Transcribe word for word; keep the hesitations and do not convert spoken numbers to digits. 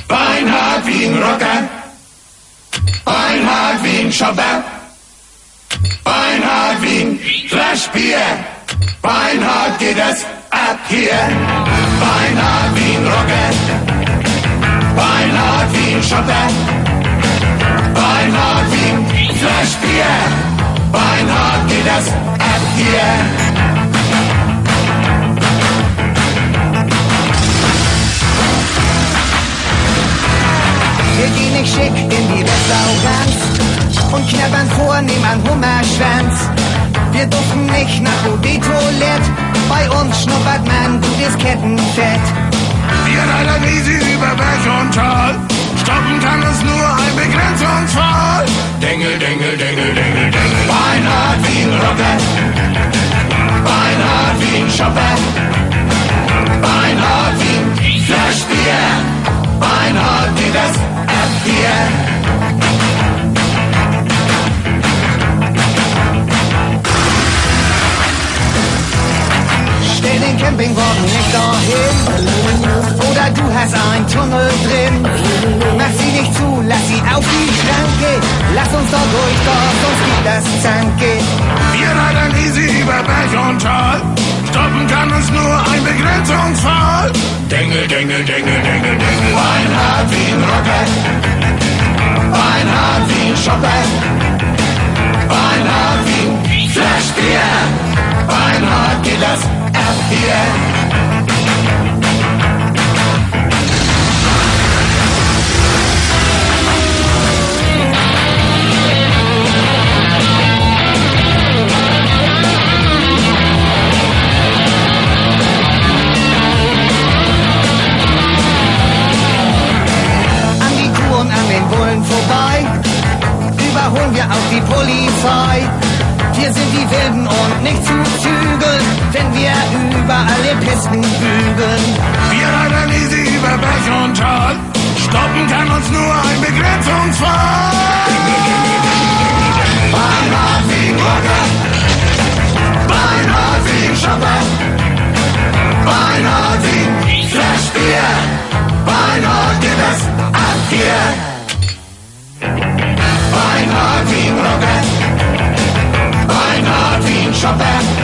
Beinhard wie ein Rocker, Beinhard wie ein Shopper, Beinhard wie ein Flaschbier, Beinhard geht es ab hier. Beinhard wie ein Rocker, Beinhard wie ein Shopper, Beinhard wie ein Flaschbier, Beinhard geht es ab hier. Wir gehen nicht schick in die Restaurants und knabbern vornehm an Hummerschwanz. Wir duften nicht nach Eau-de-Toilette, bei uns schnuppert man gutes Kettenfett. Wir reiten easy über Berg und Tal, stoppen kann es nur ein Begrenzungsfall. Dengel, Dengel, Dengel, Dengel, Dengel. Beinhard wie ein Rocker, Beinhard wie ein Shopper, Beinhard wie ein Flaschbier, Beinhard wie das ab hier. Stell den Campingwagen nicht dahin, oder du hast einen Tunnel drin. Mach sie nicht zu, lass sie auf die Schranke, lass uns da durch, doch sonst gibt das Zanke. Wir reiten easy über Berg und Tal, stoppen kann es nur ein Begrenzungsfall. Dengel, Dengel, Dengel, Dengel, Dengel. Beinhard wie ein Rocker, Beinhard wie ein Shopper, Beinhard wie ein Flaschbier, Beinhard geht das ab hier. Vorbei, überholen wir auch die Polizei. Wir sind die Wilden und nicht zu zügeln, wenn wir über alle Pisten bügeln. Wir reiten easy über Berg und Tal, stoppen kann uns nur ein Begrenzungsfall. Beinhard wie ein Rocker, Beinhard wie ein Shopper, Beinhard wie ein Flaschbier, Beinhard geht es ab hier. Beinhard wie ein Rocker, Beinhard wie ein Shopper,